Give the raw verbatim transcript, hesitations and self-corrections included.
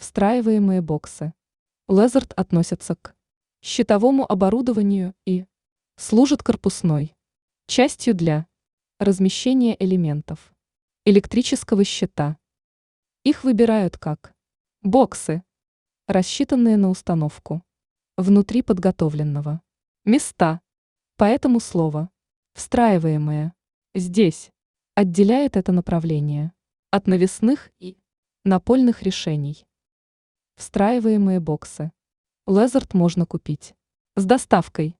Встраиваемые боксы. Лезард относятся к щитовому оборудованию и служат корпусной частью для размещения элементов электрического щита. Их выбирают как боксы, рассчитанные на установку внутри подготовленного места. Поэтому слово «встраиваемое» здесь отделяет это направление от навесных и напольных решений. Встраиваемые боксы Лезард можно купить с доставкой